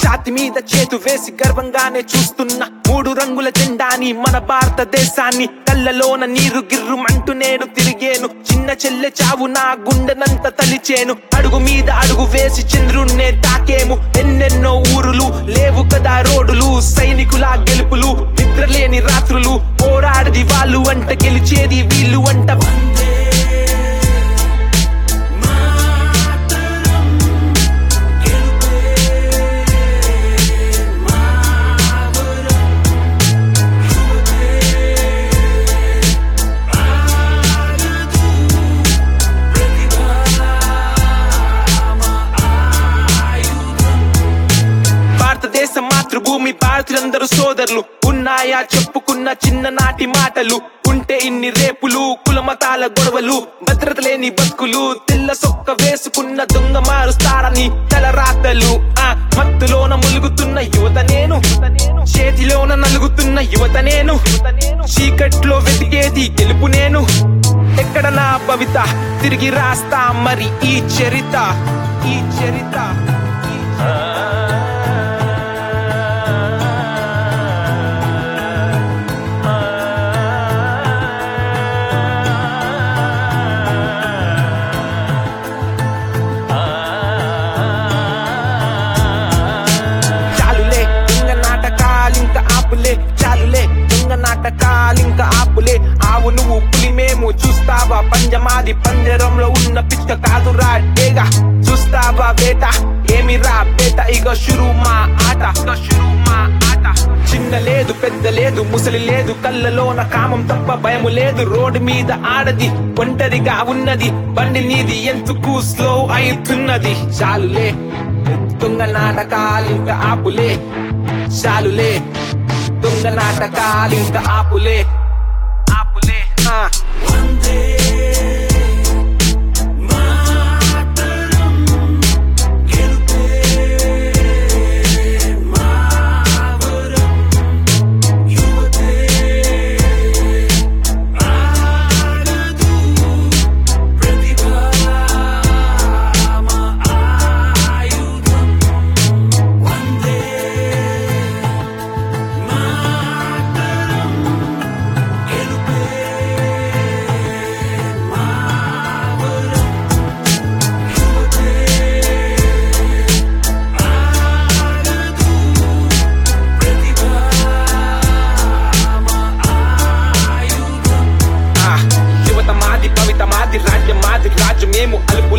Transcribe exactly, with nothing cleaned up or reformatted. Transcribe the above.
ఛాతి మీద చేతు వేసి గర్వంగానే చూస్తున్న మూడు రంగుల జెండాని మన భారతదేశాన్ని కళ్ళలోన నీరు గిర్రుమంటూ నేను తిరిగేను చిన్న చెల్లె చావు నా గుండెనంత తలిచేను అడుగు మీద అడుగు వేసి చంద్రున్నే తాకేము ఎన్నెన్నో ఊరులు లేవు కదా రోడ్డులు సైనికుల గెలుపులు నిద్రలేని రాత్రులు పోరాడది వాళ్ళు అంట గెలిచేది వీళ్ళు అంట భారతదేశ మాతృభూమి భారతీయులందరూ సోదరులు ఉన్నాయా చెప్పుకున్న చిన్ననాటి మాటలు ఉంటే ఇన్ని రేపులు కులమతాల గొడవలు భద్రత లేని బతుకులు తెల్ల సొక్క వేసుకున్న దొంగ మారుస్తారని తలరాతలు ఆ మత్తులోన ములుగుతున్న యువత నేను చేతిలోన నలుగుతున్న యువత నేను చీకట్లో వెతికేది గెలుపు నేను ఎక్కడ నా భవిత తిరిగి రాస్తా మరి ఈ చరిత ఈ చరిత చాలులే దొంగ నాటకాలింక ఆపులే ఆవు నువ్వు పులి మేము చూస్తావా పంజమాది పంజరంలో ఉన్న పిచ్చ కాదు రాడేగా చూస్తావా వేట ఏమి రా బేట ఇక షురు మా ఆట ఇక షురు మా ఆట చిన్న లేదు పెద్ద లేదు ముసలి లేదు కళ్ళలోన కామం తప్ప భయము లేదు రోడ్డు మీద ఆడది ఒంటరిగా ఉన్నది బండి నీది ఎందుకు స్లో అవుతున్నది చాలులే దొంగ నాటకాలింక ఆపులే చాలులే దొంగ నాటకాలింక ఆపులే ఆపులే వందే మాతరం గెలుపే మావరం యువతే ఆడదు ప్రతిభా మా ఆయుధం వందే రాజ్యం మేము అలుపు